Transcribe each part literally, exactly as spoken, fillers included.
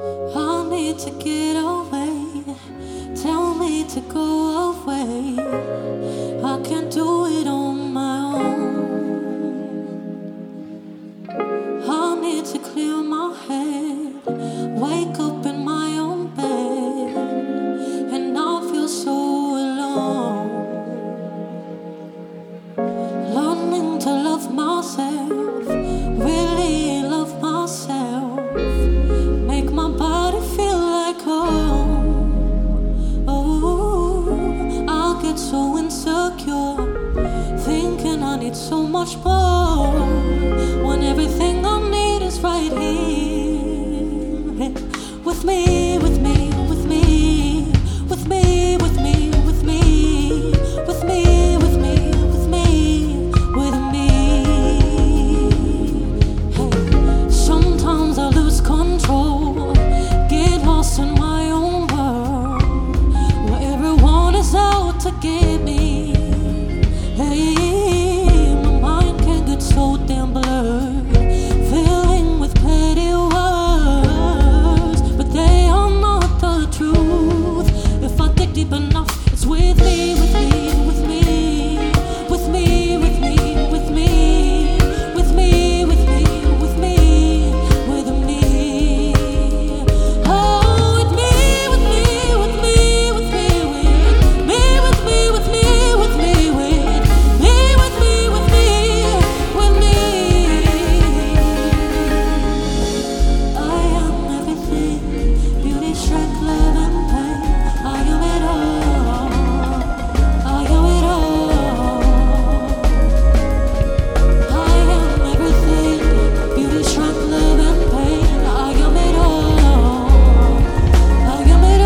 I need to get away. Tell me to go away. I can't do it on my own. I need to clear my head. Wake up in my own bed. And I feel so alone. Learning to love myself. Really love myself. Make my body feel like home. Oh, I'll get so insecure, thinking I need so much more, when everything I need is right here. With me, with me, with me, with me, with me, with me, with me, with me, with me, with me. Hey, sometimes I lose control, get lost in my own world, where everyone is out to get me. Hey, my mind can get so damn blurred, filling with petty words, but they are not the truth. If I dig deep enough, it's with me, with me, with me, with me, with me, with me, with me, with me, with me, with me. Oh, with me, with me, with me, with me, with me, with me, with me, with me, with me, with me, with me, with me. I am everything, beauty, strength, love, and pain. I am it all. I am it all. I am everything, beauty, strength, love, and pain. I am it all. I am it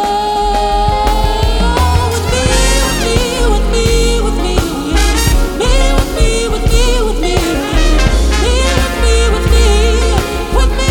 all. With me, with me, with me, me, with me, with me, with me, me, with me, with me, with me.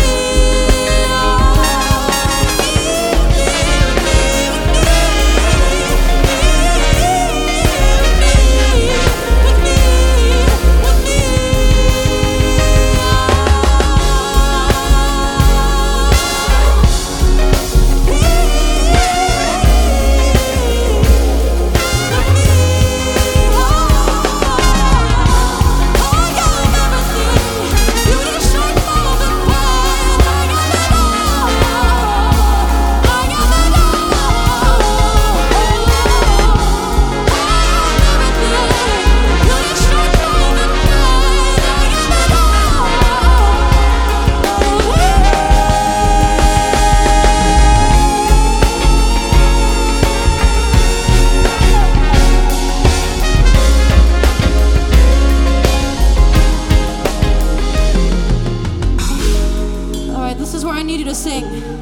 All right, this is where I need you to sing.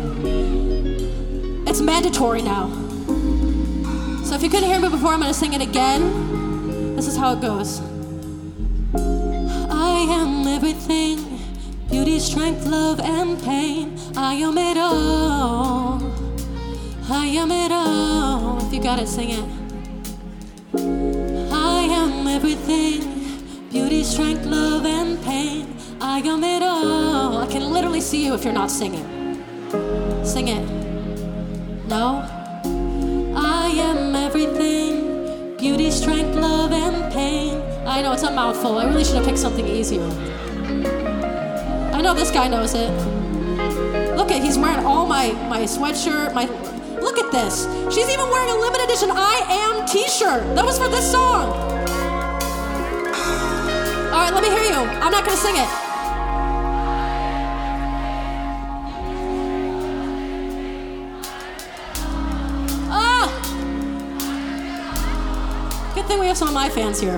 It's mandatory now. So if you couldn't hear me before, I'm going to sing it again. This is how it goes. I am everything, beauty, strength, love, and pain. I am it all. I am it all. If you got it, sing it. I am everything, beauty, strength, love, and pain. I am it all. I can literally see you if you're not singing. Sing it. No? I am everything, beauty, strength, love, and pain. I know it's a mouthful. I really should have picked something easier. I know this guy knows it. Look at, he's wearing all my, my sweatshirt, my, look at this. She's even wearing a limited edition I Am t-shirt. That was for this song. All right, let me hear you. I'm not gonna sing it. Ah! Good thing we have some of my fans here.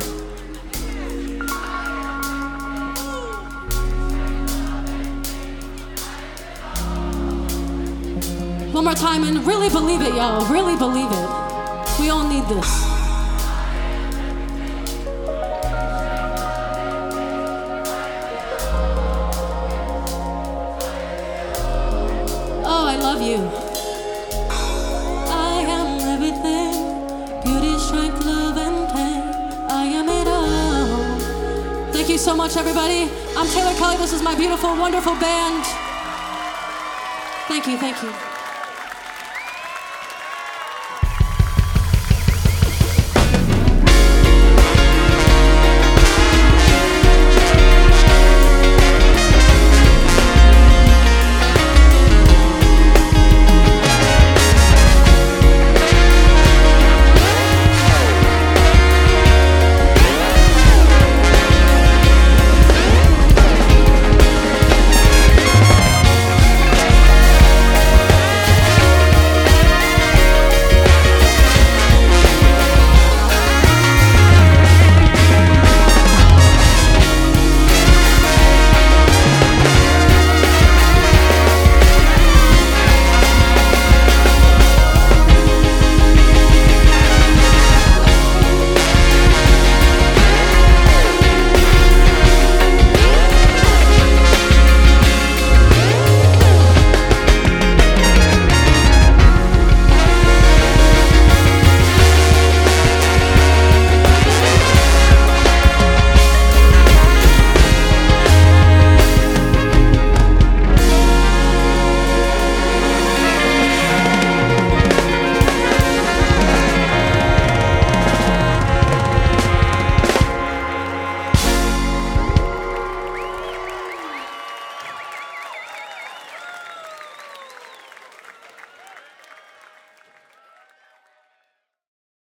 One more time, and really believe it, y'all. Really believe it. We all need this. Oh, I love you. I am everything, beauty, strength, love, and pain. I am it all. Thank you so much, everybody. I'm Taylor Kelly. This is my beautiful, wonderful band. Thank you, thank you.